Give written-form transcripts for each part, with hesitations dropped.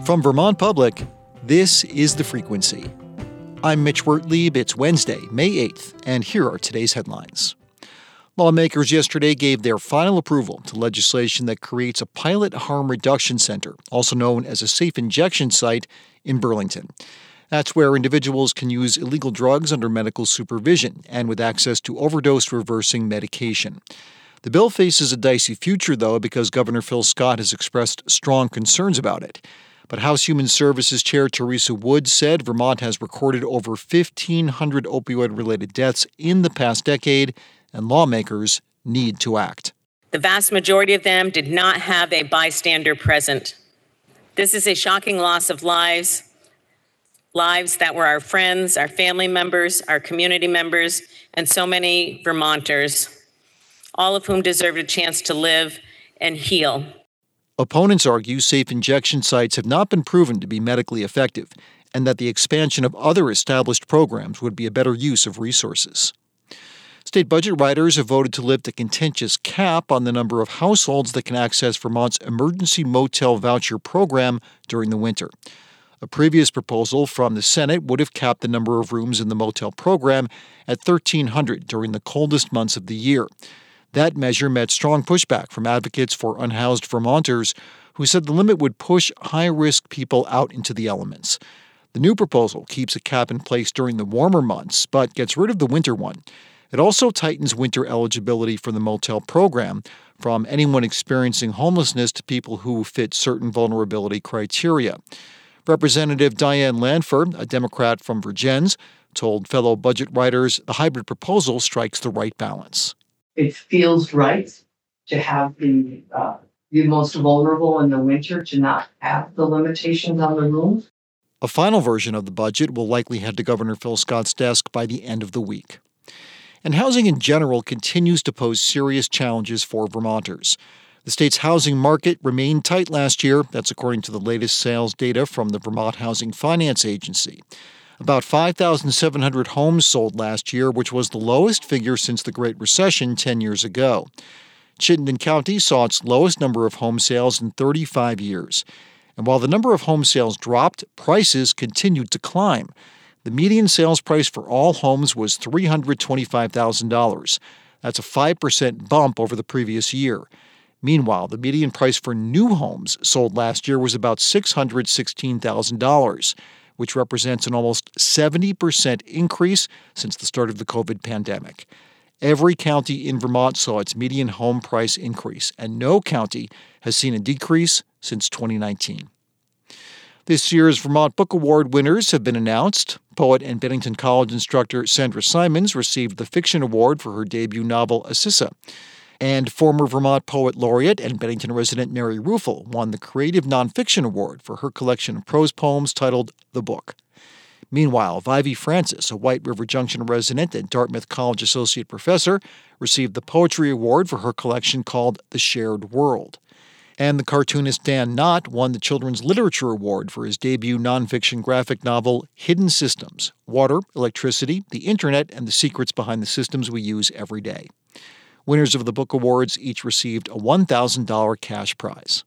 From Vermont Public, this is The Frequency. I'm Mitch Wertlieb. It's Wednesday, May 8th, and here are today's headlines. Lawmakers yesterday gave their final approval to legislation that creates a pilot harm reduction center, also known as a safe injection site, in Burlington. That's where individuals can use illegal drugs under medical supervision and with access to overdose-reversing medication. The bill faces a dicey future, though, because Governor Phil Scott has expressed strong concerns about it. But House Human Services Chair Teresa Wood said Vermont has recorded over 1,500 opioid-related deaths in the past decade, and lawmakers need to act. The vast majority of them did not have a bystander present. This is a shocking loss of lives that were our friends, our family members, our community members, and so many Vermonters, all of whom deserved a chance to live and heal. Opponents argue safe injection sites have not been proven to be medically effective, and that the expansion of other established programs would be a better use of resources. State budget writers have voted to lift a contentious cap on the number of households that can access Vermont's emergency motel voucher program during the winter. A previous proposal from the Senate would have capped the number of rooms in the motel program at 1,300 during the coldest months of the year. That measure met strong pushback from advocates for unhoused Vermonters who said the limit would push high-risk people out into the elements. The new proposal keeps a cap in place during the warmer months, but gets rid of the winter one. It also tightens winter eligibility for the motel program from anyone experiencing homelessness to people who fit certain vulnerability criteria. Representative Diane Lanfer, a Democrat from Vergennes, told fellow budget writers the hybrid proposal strikes the right balance. It feels right to have the most vulnerable in the winter to not have the limitations on the rooms. A final version of the budget will likely head to Governor Phil Scott's desk by the end of the week. And housing in general continues to pose serious challenges for Vermonters. The state's housing market remained tight last year. That's according to the latest sales data from the Vermont Housing Finance Agency. About 5,700 homes sold last year, which was the lowest figure since the Great Recession 10 years ago. Chittenden County saw its lowest number of home sales in 35 years. And while the number of home sales dropped, prices continued to climb. The median sales price for all homes was $325,000. That's a 5% bump over the previous year. Meanwhile, the median price for new homes sold last year was about $616,000, which represents an almost 70% increase since the start of the COVID pandemic. Every county in Vermont saw its median home price increase, and no county has seen a decrease since 2019. This year's Vermont Book Award winners have been announced. Poet and Bennington College instructor Sandra Simons received the Fiction Award for her debut novel, Assissa. And former Vermont Poet Laureate and Bennington resident Mary Ruffel won the Creative Nonfiction Award for her collection of prose poems titled The Book. Meanwhile, Vivi Francis, a White River Junction resident and Dartmouth College associate professor, received the Poetry Award for her collection called The Shared World. And the cartoonist Dan Knott won the Children's Literature Award for his debut nonfiction graphic novel Hidden Systems: Water, Electricity, the Internet, and the Secrets Behind the Systems We Use Every Day. Winners of the book awards each received a $1,000 cash prize.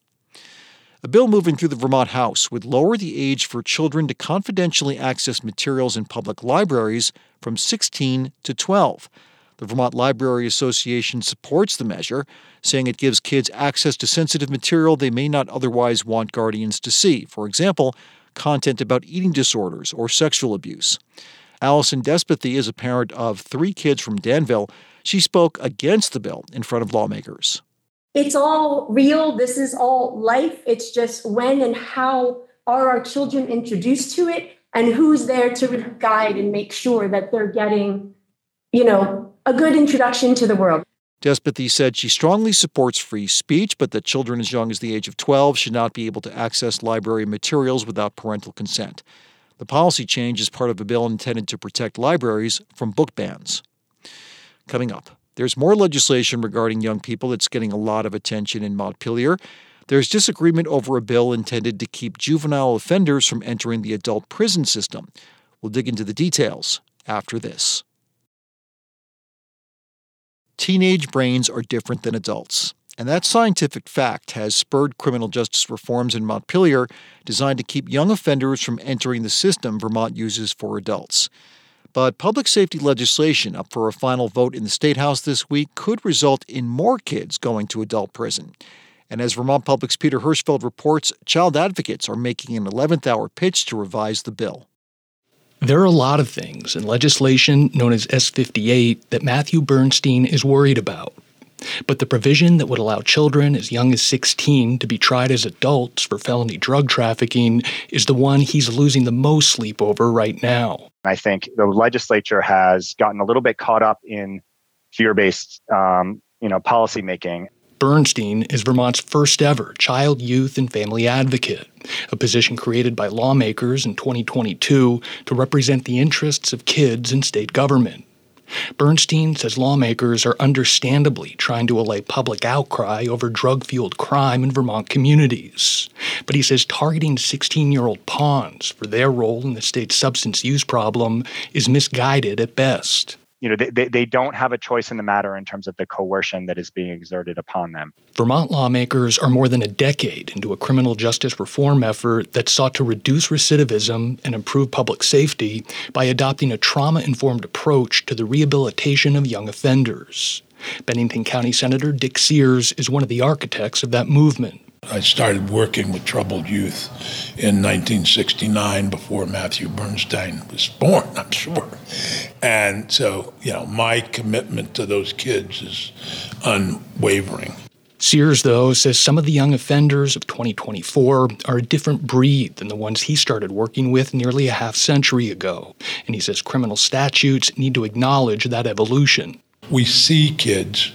A bill moving through the Vermont House would lower the age for children to confidentially access materials in public libraries from 16 to 12. The Vermont Library Association supports the measure, saying it gives kids access to sensitive material they may not otherwise want guardians to see. For example, content about eating disorders or sexual abuse. Allison Despathy is a parent of 3 kids from Danville. She spoke against the bill in front of lawmakers. It's all real. This is all life. It's just when and how are our children introduced to it, and who's there to guide and make sure that they're getting, a good introduction to the world. Despathy said she strongly supports free speech, but that children as young as the age of 12 should not be able to access library materials without parental consent. The policy change is part of a bill intended to protect libraries from book bans. Coming up, there's more legislation regarding young people that's getting a lot of attention in Montpelier. There's disagreement over a bill intended to keep juvenile offenders from entering the adult prison system. We'll dig into the details after this. Teenage brains are different than adults. And that scientific fact has spurred criminal justice reforms in Montpelier designed to keep young offenders from entering the system Vermont uses for adults. But public safety legislation up for a final vote in the State House this week could result in more kids going to adult prison. And as Vermont Public's Peter Hirschfeld reports, child advocates are making an 11th-hour pitch to revise the bill. There are a lot of things in legislation known as S58 that Matthew Bernstein is worried about. But the provision that would allow children as young as 16 to be tried as adults for felony drug trafficking is the one he's losing the most sleep over right now. I think the legislature has gotten a little bit caught up in fear-based, policymaking. Bernstein is Vermont's first ever child, youth, and family advocate, a position created by lawmakers in 2022 to represent the interests of kids in state government. Bernstein says lawmakers are understandably trying to allay public outcry over drug-fueled crime in Vermont communities. But he says targeting 16-year-old pawns for their role in the state's substance use problem is misguided at best. They don't have a choice in the matter in terms of the coercion that is being exerted upon them. Vermont lawmakers are more than a decade into a criminal justice reform effort that sought to reduce recidivism and improve public safety by adopting a trauma-informed approach to the rehabilitation of young offenders. Bennington County Senator Dick Sears is one of the architects of that movement. I started working with troubled youth in 1969 before Matthew Bernstein was born, I'm sure. And so, my commitment to those kids is unwavering. Sears, though, says some of the young offenders of 2024 are a different breed than the ones he started working with nearly a half-century ago. And he says criminal statutes need to acknowledge that evolution. We see kids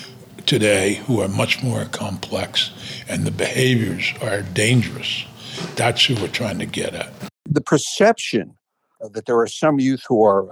today who are much more complex, and the behaviors are dangerous. That's who we're trying to get at. The perception that there are some youth who are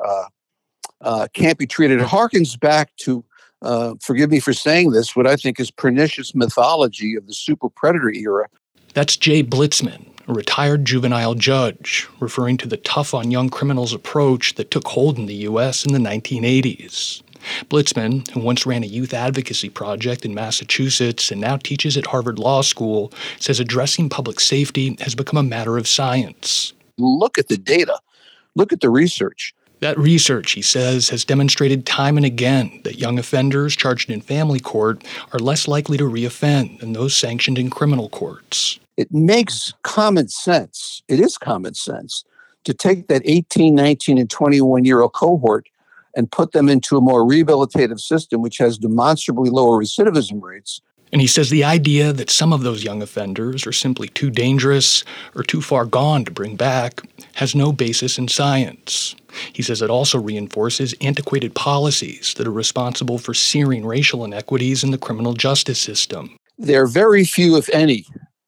can't be treated harkens back to, forgive me for saying this, what I think is pernicious mythology of the super predator era. That's Jay Blitzman, a retired juvenile judge, referring to the tough on young criminals approach that took hold in the U.S. in the 1980s. Blitzman, who once ran a youth advocacy project in Massachusetts and now teaches at Harvard Law School, says addressing public safety has become a matter of science. Look at the data. Look at the research. That research, he says, has demonstrated time and again that young offenders charged in family court are less likely to reoffend than those sanctioned in criminal courts. It makes common sense. It is common sense to take that 18, 19, and 21-year-old cohort and put them into a more rehabilitative system, which has demonstrably lower recidivism rates. And he says the idea that some of those young offenders are simply too dangerous or too far gone to bring back has no basis in science. He says it also reinforces antiquated policies that are responsible for searing racial inequities in the criminal justice system. There are very few, if any,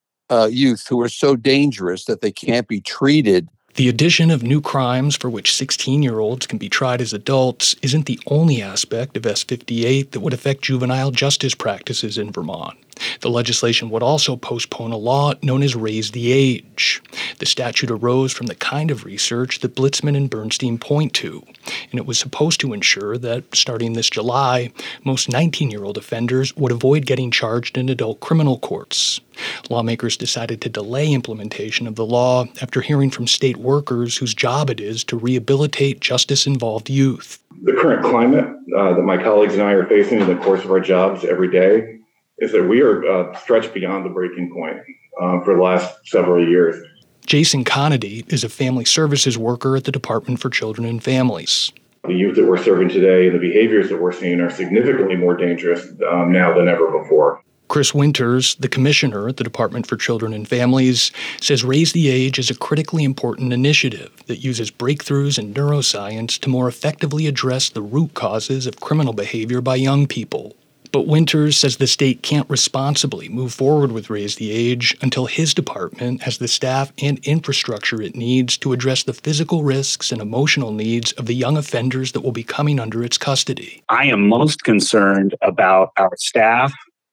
youth who are so dangerous that they can't be treated. The addition of new crimes for which 16-year-olds can be tried as adults isn't the only aspect of S58 that would affect juvenile justice practices in Vermont. The legislation would also postpone a law known as Raise the Age. The statute arose from the kind of research that Blitzman and Bernstein point to, and it was supposed to ensure that, starting this July, most 19-year-old offenders would avoid getting charged in adult criminal courts. Lawmakers decided to delay implementation of the law after hearing from state workers whose job it is to rehabilitate justice-involved youth. The current climate that my colleagues and I are facing in the course of our jobs every day is that we are stretched beyond the breaking point for the last several years. Jason Conady is a family services worker at the Department for Children and Families. The youth that we're serving today and the behaviors that we're seeing are significantly more dangerous now than ever before. Chris Winters, the commissioner at the Department for Children and Families, says Raise the Age is a critically important initiative that uses breakthroughs in neuroscience to more effectively address the root causes of criminal behavior by young people. But Winters says the state can't responsibly move forward with Raise the Age until his department has the staff and infrastructure it needs to address the physical risks and emotional needs of the young offenders that will be coming under its custody. I am most concerned about our staff,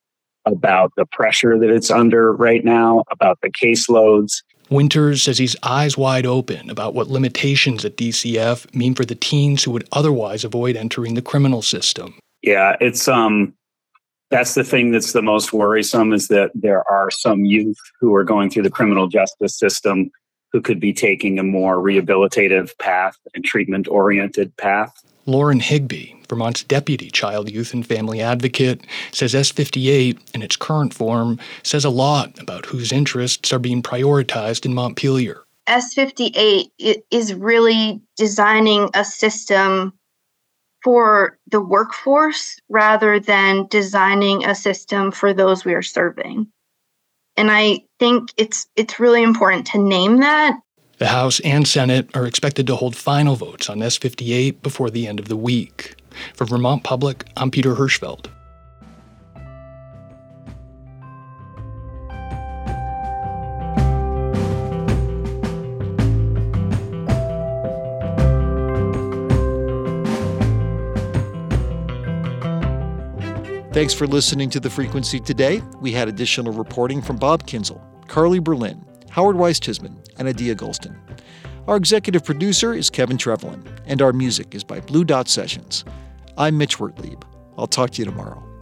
about the pressure that it's under right now, about the caseloads. Winters says he's eyes wide open about what limitations at DCF mean for the teens who would otherwise avoid entering the criminal system. Yeah, it's That's the thing that's the most worrisome, is that there are some youth who are going through the criminal justice system who could be taking a more rehabilitative path and treatment-oriented path. Lauren Higby, Vermont's deputy child, youth, and family advocate, says S58, in its current form, says a lot about whose interests are being prioritized in Montpelier. S58 is really designing a system for the workforce rather than designing a system for those we are serving. And I think it's really important to name that. The House and Senate are expected to hold final votes on S58 before the end of the week. For Vermont Public, I'm Peter Hirschfeld. Thanks for listening to The Frequency today. We had additional reporting from Bob Kinzel, Carly Berlin, Howard Weiss-Tisman, and Adia Golston. Our executive producer is Kevin Trevelyan, and our music is by Blue Dot Sessions. I'm Mitch Wertlieb. I'll talk to you tomorrow.